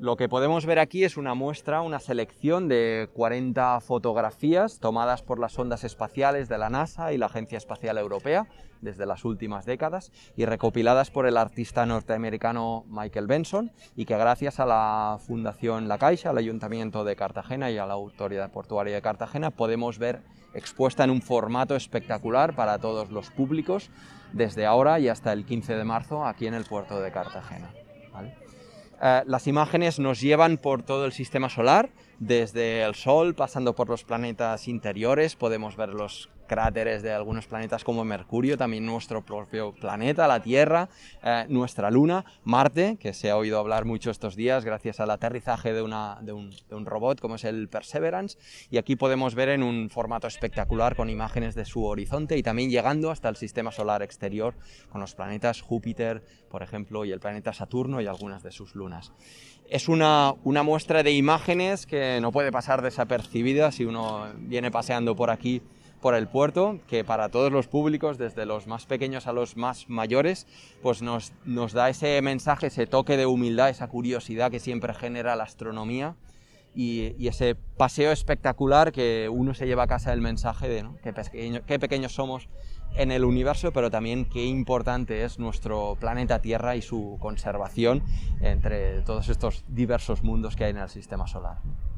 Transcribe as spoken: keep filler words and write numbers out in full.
Lo que podemos ver aquí es una muestra, una selección de cuarenta fotografías tomadas por las sondas espaciales de la NASA y la Agencia Espacial Europea desde las últimas décadas y recopiladas por el artista norteamericano Michael Benson, y que gracias a la Fundación La Caixa, al Ayuntamiento de Cartagena y a la Autoridad Portuaria de Cartagena podemos ver expuesta en un formato espectacular para todos los públicos desde ahora y hasta el quince de marzo aquí en el puerto de Cartagena, ¿vale? Uh, las imágenes nos llevan por todo el sistema solar, desde el Sol, pasando por los planetas interiores. Podemos ver los cráteres de algunos planetas como Mercurio, también nuestro propio planeta, la Tierra, uh, nuestra Luna, Marte, que se ha oído hablar mucho estos días gracias al aterrizaje de, una, de, un, de un robot como es el Perseverance, y aquí podemos ver en un formato espectacular con imágenes de su horizonte y también llegando hasta el sistema solar exterior con los planetas Júpiter, por ejemplo, y el planeta Saturno y algunas de sus lunas. Es una, una muestra de imágenes que no puede pasar desapercibida si uno viene paseando por aquí, por el puerto, que para todos los públicos, desde los más pequeños a los más mayores, pues nos, nos da ese mensaje, ese toque de humildad, esa curiosidad que siempre genera la astronomía, y, y ese paseo espectacular que uno se lleva a casa el mensaje de, ¿no?, qué, pequeño, qué pequeños somos en el universo, pero también qué importante es nuestro planeta Tierra y su conservación entre todos estos diversos mundos que hay en el sistema solar.